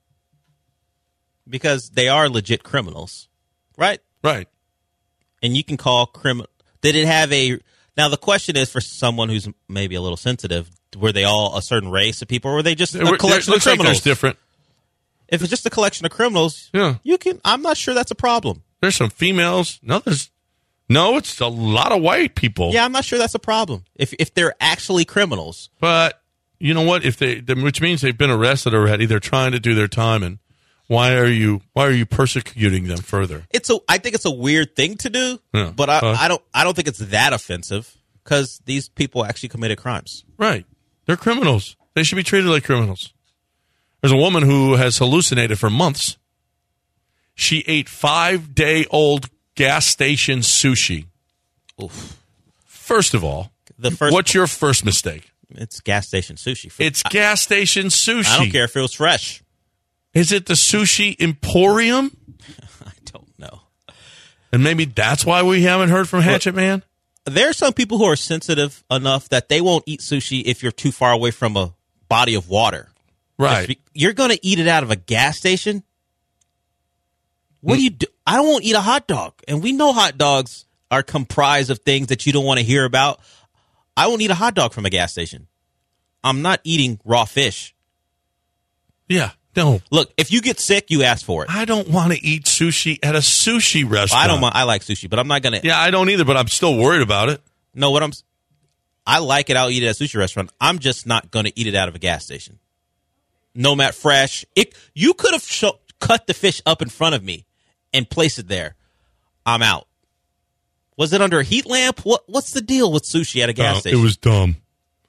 Because they are legit criminals, right? right. And you can call criminal. Did it have a? Now the question is for someone who's maybe a little sensitive. Were they all a certain race of people, or were they just There a were- collection there- of looks like criminals? there's different. If it's just a collection of criminals, Yeah. you can. I'm not sure that's a problem. There's some females. No, there's no. It's a lot of white people. Yeah, I'm not sure that's a problem. If if they're actually criminals, But you know what? If they, which means they've been arrested already, they're trying to do their time, and why are you? Why are you persecuting them further? it's a. I think it's a weird thing to do, Yeah. but I, Uh. I don't. I don't think it's that offensive because these people actually committed crimes. Right? They're criminals. They should be treated like criminals. There's a woman who has hallucinated for months. She ate five-day-old gas station sushi. Oof. First of all, The first. what's your first mistake? It's gas station sushi. It's gas station sushi. I don't care if it was fresh. Is it the Sushi Emporium? I don't know. And maybe that's why we haven't heard from Hatchet Man? There are some people who are sensitive enough that they won't eat sushi if you're too far away from a body of water. Right. Be- you're going to eat it out of a gas station? What do you do? I won't eat a hot dog. And we know hot dogs are comprised of things that you don't want to hear about. I won't eat a hot dog from a gas station. I'm not eating raw fish. Yeah. No. Look, if you get sick, you ask for it. I don't want to eat sushi at a sushi restaurant. I don't mind. I like sushi, but I'm not going to. Yeah, I don't either, but I'm still worried about it. No, what I'm. I like it. I'll eat it at a sushi restaurant. I'm just not going to eat it out of a gas station. Nomad Fresh. It. You could have sh- cut the fish up in front of me and placed it there. I'm out. Was it under a heat lamp? What What's the deal with sushi at a gas Oh, station? It was dumb.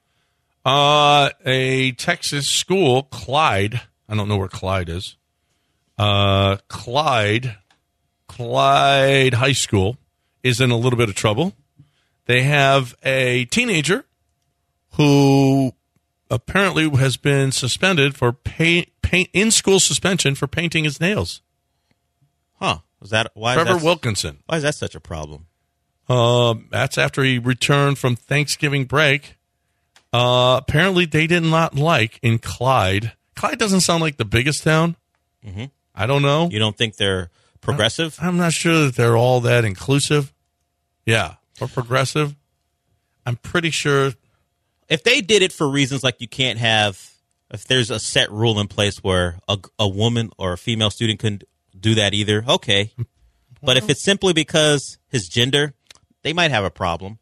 Uh, a Texas school, Clyde. I don't know where Clyde is. Uh, Clyde, Clyde High School is in a little bit of trouble. They have a teenager who apparently has been suspended for paint, paint in-school suspension for painting his nails. Huh? Was that why? Trevor is that, Wilkinson. Why is that such a problem? Uh, that's after he returned from Thanksgiving break. Uh, apparently, they did not like in Clyde. Clyde doesn't sound like the biggest town. Mm-hmm. I don't know. You don't think they're progressive? I'm not sure that they're all that inclusive. Yeah, or progressive. I'm pretty sure. If they did it for reasons like you can't have, if there's a set rule in place where a, a woman or a female student couldn't do that either, okay. But if it's simply because his gender, they might have a problem.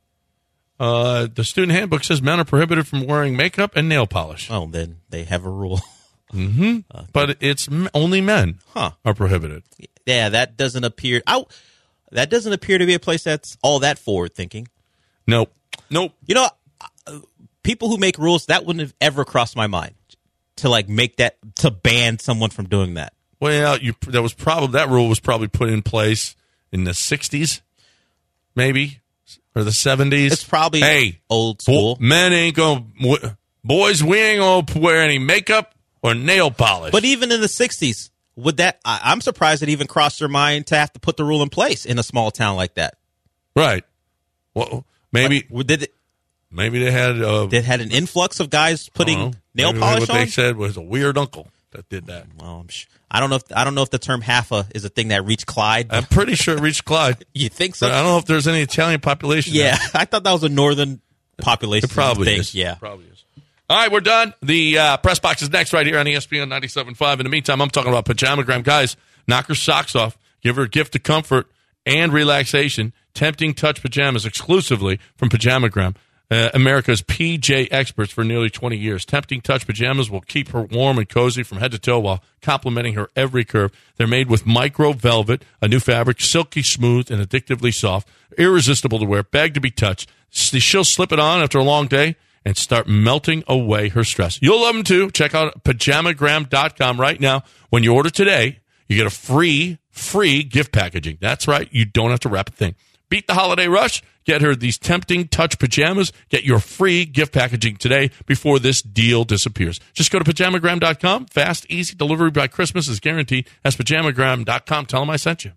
Uh, the student handbook says men are prohibited from wearing makeup and nail polish. Oh, then they have a rule. Mm-hmm. Uh, but it's m- only men huh. are prohibited. Yeah, that doesn't appear. I, that doesn't appear to be a place that's all that forward thinking. Nope. Nope. You know, people who make rules, that wouldn't have ever crossed my mind to like make that to ban someone from doing that. Well, you that was probably that rule was probably put in place in the sixties, maybe, or the seventies. It's probably hey, old school. Bo- men ain't gonna boys. We ain't gonna wear any makeup or nail polish. But even in the sixties, would that? I, I'm surprised it even crossed their mind to have to put the rule in place in a small town like that. Right. Well, maybe like, did it, maybe they had uh, they had an influx of guys putting nail maybe polish what on. They said was a weird uncle that did that. Well, I'm sh- I don't know. If, I don't know if the term "haffa" is a thing that reached Clyde. I'm pretty sure it reached Clyde. You think so? But I don't know if there's any Italian population. Yeah, there. I thought that was a northern population. It probably thing. is. Yeah, it probably is. All right, we're done. The uh, press box is next right here on E S P N ninety-seven point five. In the meantime, I'm talking about Pajamagram. Guys, knock her socks off. Give her a gift of comfort and relaxation. Tempting Touch Pajamas exclusively from Pajamagram. Uh, America's P J experts for nearly twenty years. Tempting Touch Pajamas will keep her warm and cozy from head to toe while complimenting her every curve. They're made with micro velvet, a new fabric, silky smooth and addictively soft, irresistible to wear, bag to be touched. She'll slip it on after a long day and start melting away her stress. You'll love them too. Check out pajamagram dot com right now. When you order today, you get a free, free gift packaging. That's right. You don't have to wrap a thing. Beat the holiday rush. Get her these Tempting Touch pajamas. Get your free gift packaging today before this deal disappears. Just go to pajamagram dot com. Fast, easy delivery by Christmas is guaranteed. That's pajamagram dot com. Tell them I sent you.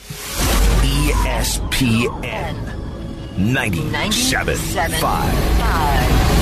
E S P N ninety-seven point five.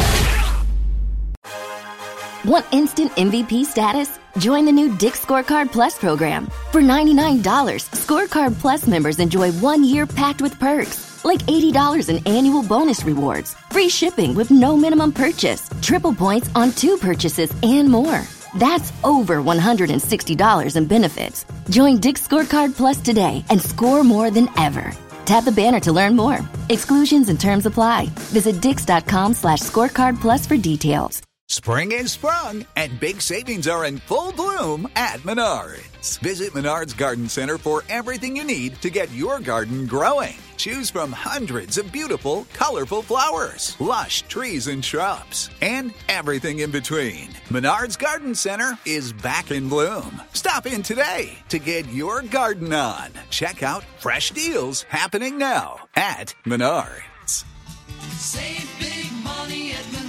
Want instant M V P status? Join the new Dick's Scorecard Plus program. For ninety-nine dollars, Scorecard Plus members enjoy one year packed with perks, like eighty dollars in annual bonus rewards, free shipping with no minimum purchase, triple points on two purchases, and more. That's over one hundred sixty dollars in benefits. Join Dick's Scorecard Plus today and score more than ever. Tap the banner to learn more. Exclusions and terms apply. Visit dix.com slash scorecard plus for details. Spring is sprung, and big savings are in full bloom at Menards. Visit Menards Garden Center for everything you need to get your garden growing. Choose from hundreds of beautiful, colorful flowers, lush trees and shrubs, and everything in between. Menards Garden Center is back in bloom. Stop in today to get your garden on. Check out fresh deals happening now at Menards. Save big money at Menards.